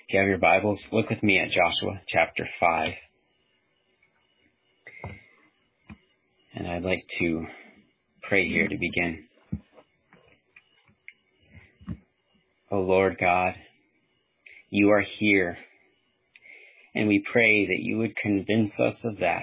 If you have your Bibles, look with me at Joshua chapter 5. And I'd like to pray here to begin. O Lord God, you are here, and we pray that you would convince us of that.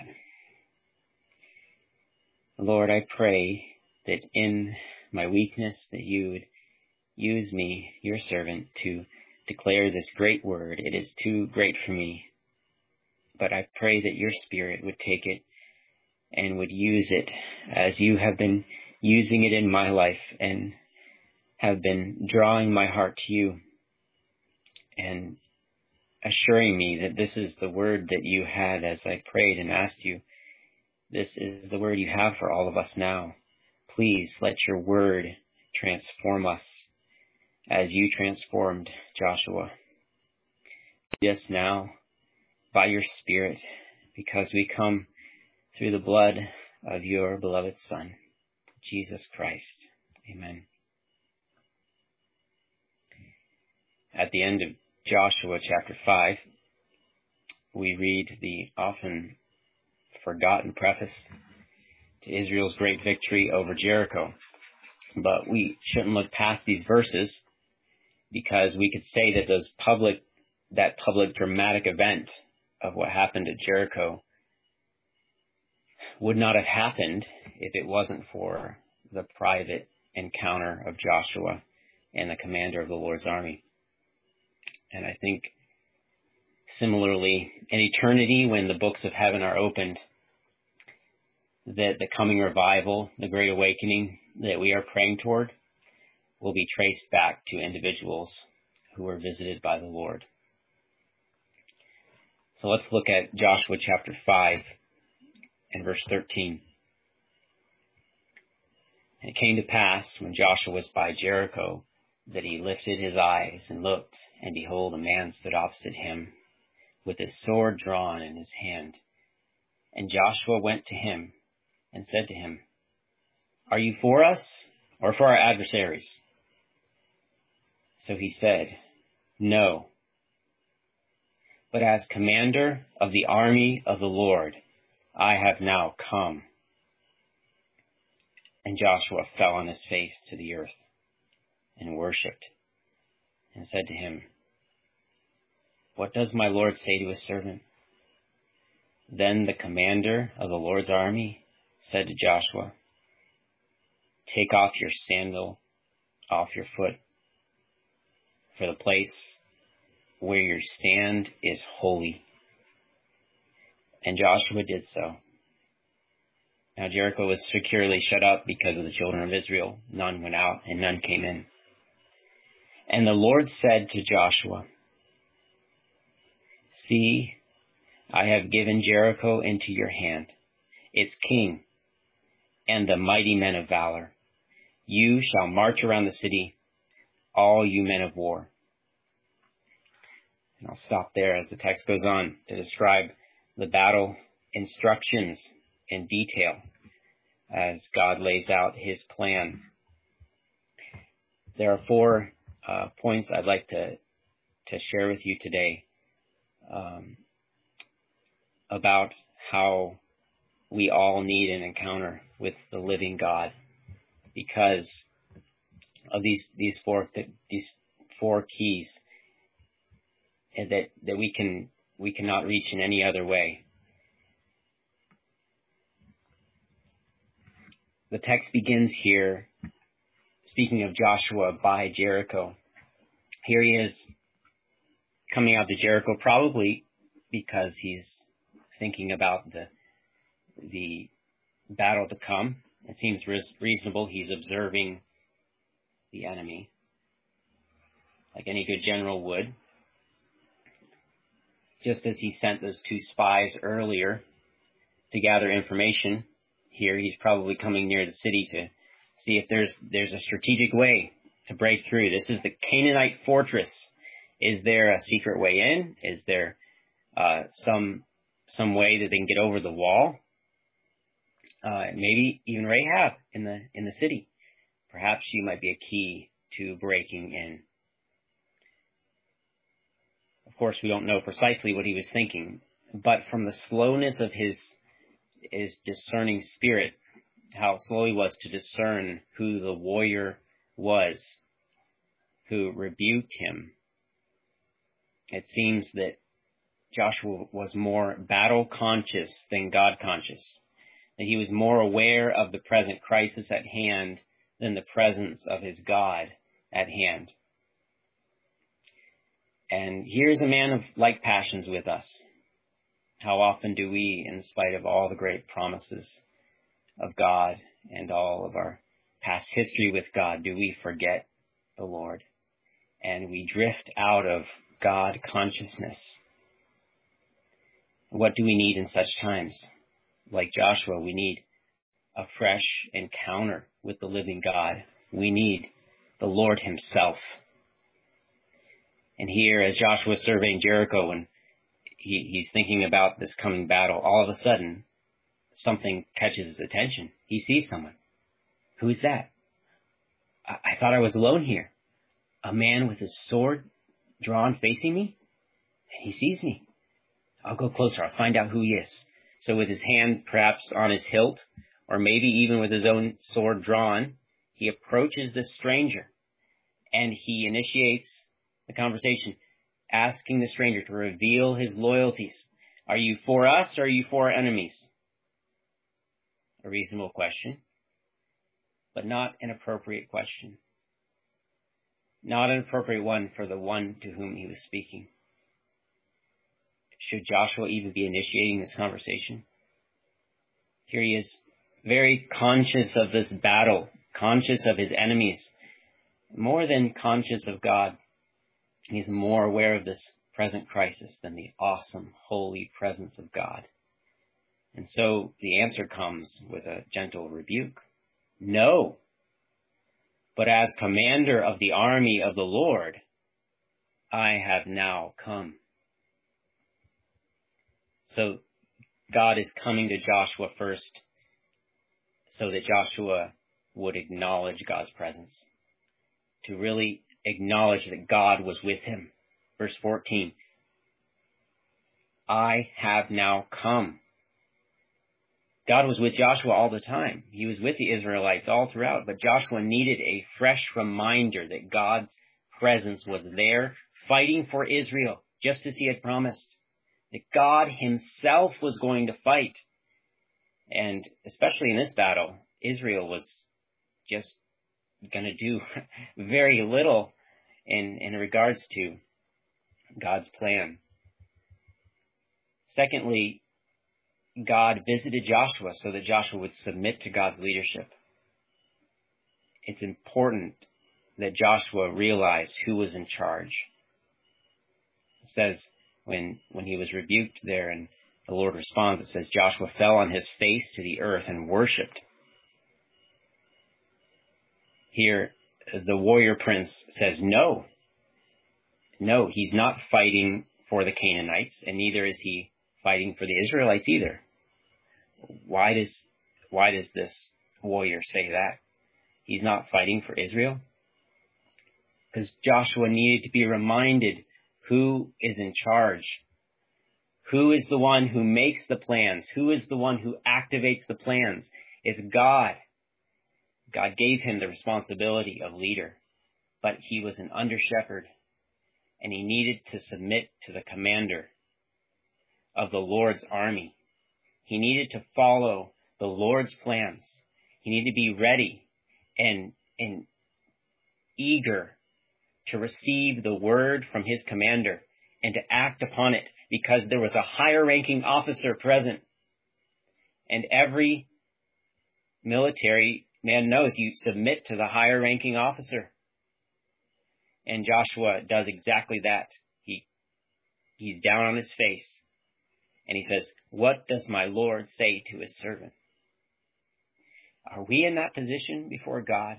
Lord, I pray that in my weakness that you would use me, your servant, to declare this great word. It is too great for me, but I pray that your Spirit would take it and would use it as you have been using it in my life and have been drawing my heart to you and assuring me that this is the word that you had as I prayed and asked you. This is the word you have for all of us now. Please let your word transform us as you transformed Joshua. Lead us now by your Spirit, because we come through the blood of your beloved Son, Jesus Christ. Amen. At the end of Joshua chapter 5, we read the often forgotten preface to Israel's great victory over Jericho. But we shouldn't look past these verses, because we could say that that public dramatic event of what happened at Jericho would not have happened if it wasn't for the private encounter of Joshua and the commander of the Lord's army. And I think similarly, in eternity, when the books of heaven are opened, that the coming revival, the great awakening that we are praying toward, will be traced back to individuals who were visited by the Lord. So let's look at Joshua chapter 5 and verse 13. And it came to pass, when Joshua was by Jericho, that he lifted his eyes and looked, and behold, a man stood opposite him, with his sword drawn in his hand. And Joshua went to him and said to him, "Are you for us or for our adversaries?" So he said, "No, but as commander of the army of the Lord, I have now come." And Joshua fell on his face to the earth and worshipped and said to him, "What does my Lord say to his servant?" Then the commander of the Lord's army said to Joshua, "Take off your sandal off your foot, for the place where you stand is holy." And Joshua did so. Now Jericho was securely shut up because of the children of Israel. None went out and none came in. And the Lord said to Joshua, "See, I have given Jericho into your hand, its king, and the mighty men of valor. You shall march around the city, all you men of war." And I'll stop there as the text goes on to describe the battle instructions in detail as God lays out his plan. There are 4 points I'd like to share with you today about how we all need an encounter with the living God because of these four keys that we cannot reach in any other way. The text begins here, speaking of Joshua by Jericho. Here he is coming out to Jericho, probably because he's thinking about the battle to come. It seems reasonable. He's observing the enemy, like any good general would. Just as he sent those 2 spies earlier to gather information, here he's probably coming near the city to see if there's a strategic way to break through. This is the Canaanite fortress. Is there a secret way in? Is there some way that they can get over the wall? Maybe even Rahab in the city. Perhaps she might be a key to breaking in. Of Of course, we don't know precisely what he was thinking, but from the slowness of his discerning spirit, how slow he was to discern who the warrior was who rebuked him, it seems that Joshua was more battle conscious than God conscious, that he was more aware of the present crisis at hand than the presence of his God at hand. And here's a man of like passions with us. How often do we, in spite of all the great promises of God and all of our past history with God, do we forget the Lord? And we drift out of God consciousness. What do we need in such times? Like Joshua, we need a fresh encounter with the living God. We need the Lord himself. And here, as Joshua is surveying Jericho and he's thinking about this coming battle, all of a sudden, something catches his attention. He sees someone. Who is that? I thought I was alone here. A man with his sword drawn facing me? And he sees me. I'll go closer. I'll find out who he is. So with his hand perhaps on his hilt, or maybe even with his own sword drawn, he approaches this stranger and he initiates the conversation, asking the stranger to reveal his loyalties. Are you for us or are you for our enemies? A reasonable question, but not an appropriate question. Not an appropriate one for the one to whom he was speaking. Should Joshua even be initiating this conversation? Here he is, very conscious of this battle, conscious of his enemies, more than conscious of God. He's more aware of this present crisis than the awesome, holy presence of God. And so the answer comes with a gentle rebuke. No. But as commander of the army of the Lord, I have now come. So God is coming to Joshua first so that Joshua would acknowledge God's presence, to really acknowledge that God was with him. Verse 14, I have now come. God was with Joshua all the time. He was with the Israelites all throughout, but Joshua needed a fresh reminder that God's presence was there, fighting for Israel, just as he had promised. That God himself was going to fight. And especially in this battle, Israel was just going to do very little in regards to God's plan. Secondly, God visited Joshua so that Joshua would submit to God's leadership. It's important that Joshua realized who was in charge. It says, when he was rebuked there and the Lord responds, it says, Joshua fell on his face to the earth and worshipped. Here, the warrior prince says, no, he's not fighting for the Canaanites, and neither is he fighting for the Israelites either. Why does this warrior say that? He's not fighting for Israel? Because Joshua needed to be reminded who is in charge. Who is the one who makes the plans? Who is the one who activates the plans? It's God. God gave him the responsibility of leader, but he was an under-shepherd, and he needed to submit to the commander of the Lord's army. He needed to follow the Lord's plans. He needed to be ready and eager to receive the word from his commander and to act upon it, because there was a higher ranking officer present. And every military man knows you submit to the higher ranking officer. And Joshua does exactly that. He's down on his face and he says, what does my Lord say to his servant? Are we in that position before God?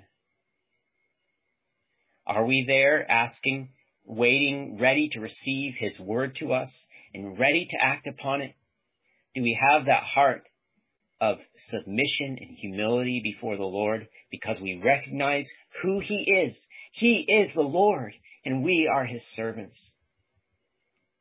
Are we there asking, waiting, ready to receive his word to us and ready to act upon it? Do we have that heart of submission and humility before the Lord because we recognize who he is? He is the Lord and we are his servants.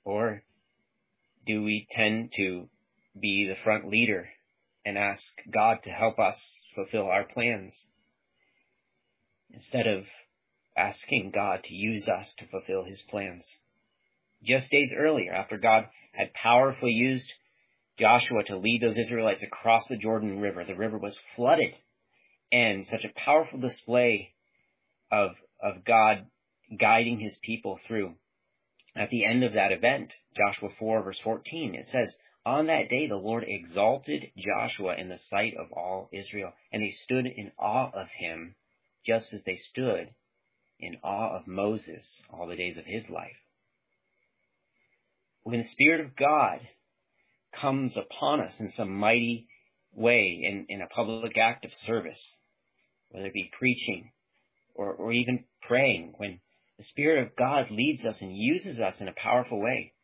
Or do we tend to be the front leader and ask God to help us fulfill our plans instead of asking God to use us to fulfill his plans? Just days earlier, after God had powerfully used Joshua to lead those Israelites across the Jordan River, the river was flooded, and such a powerful display of God guiding his people through. At the end of that event, Joshua 4 verse 14, it says, "On that day the Lord exalted Joshua in the sight of all Israel, and they stood in awe of him, just as they stood in awe of Moses all the days of his life." When the Spirit of God comes upon us in some mighty way in a public act of service, whether it be preaching or even praying, when the Spirit of God leads us and uses us in a powerful way,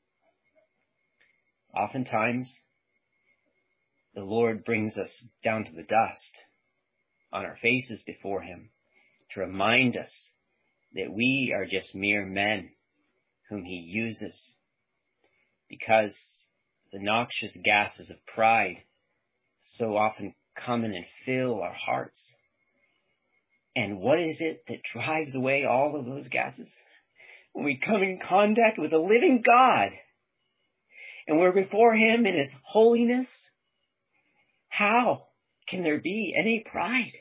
oftentimes the Lord brings us down to the dust on our faces before him to remind us that we are just mere men whom he uses, because the noxious gases of pride so often come in and fill our hearts. And what is it that drives away all of those gases? When we come in contact with a living God and we're before him in his holiness, how can there be any pride?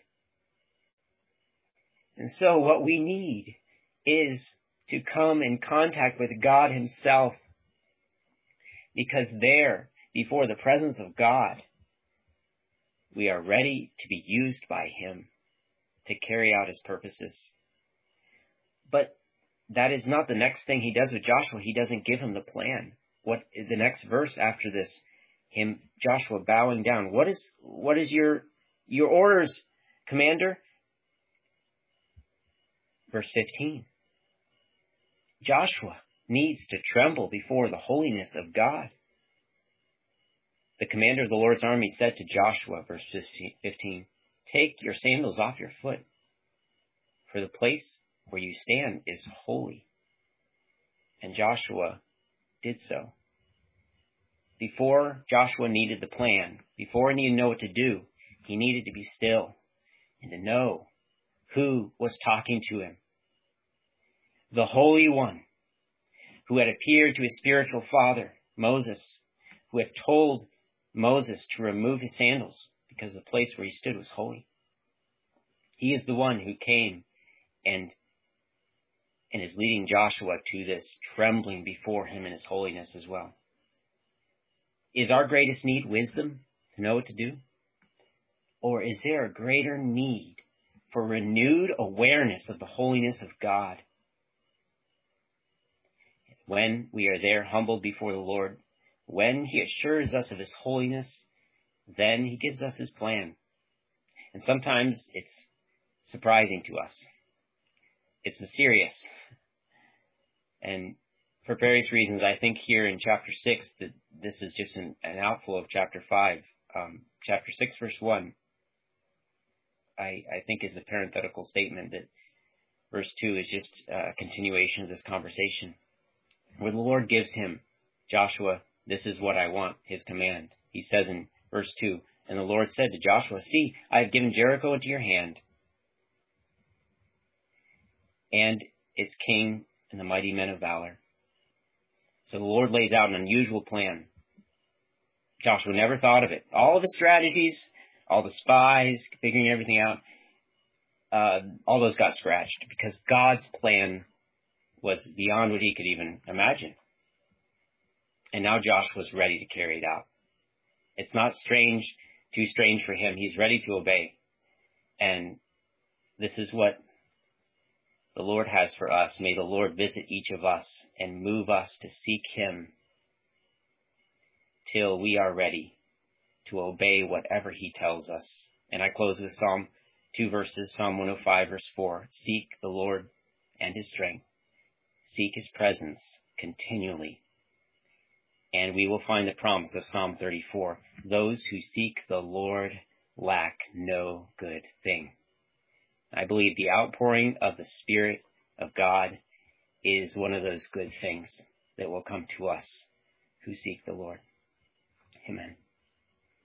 And so what we need is to come in contact with God himself, because there, before the presence of God, we are ready to be used by him to carry out his purposes. But that is not the next thing he does with Joshua. He doesn't give him the plan. What the next verse after this, Joshua bowing down. What is your orders, commander? Verse 15. Joshua needs to tremble before the holiness of God. The commander of the Lord's army said to Joshua, verse 15, "Take your sandals off your foot, for the place where you stand is holy." And Joshua did so. Before Joshua needed the plan, before he needed to know what to do, he needed to be still and to know who was talking to him. The Holy One, who had appeared to his spiritual father, Moses, who had told Moses to remove his sandals because the place where he stood was holy. He is the one who came and is leading Joshua to this trembling before him in his holiness as well. Is our greatest need wisdom to know what to do? Or is there a greater need for renewed awareness of the holiness of God? When we are there humbled before the Lord, when he assures us of his holiness, then he gives us his plan. And sometimes it's surprising to us. It's mysterious. And for various reasons, I think here in chapter 6 that this is just an outflow of chapter 5. Chapter 6, verse 1, I think is a parenthetical statement that verse 2 is just a continuation of this conversation, where the Lord gives him, Joshua, "This is what I want," his command. He says in verse 2, "And the Lord said to Joshua, see, I have given Jericho into your hand, and its king and the mighty men of valor." So the Lord lays out an unusual plan. Joshua never thought of it. All of the strategies, all the spies, figuring everything out, all those got scratched because God's plan was beyond what he could even imagine. And now Joshua's ready to carry it out. It's not too strange for him. He's ready to obey. And this is what the Lord has for us. May the Lord visit each of us and move us to seek him till we are ready to obey whatever he tells us. And I close with Psalm 2 verses, Psalm 105 verse 4. Seek the Lord and his strength. Seek his presence continually. And we will find the promise of Psalm 34. Those who seek the Lord lack no good thing. I believe the outpouring of the Spirit of God is one of those good things. that will come to us who seek the Lord. Amen.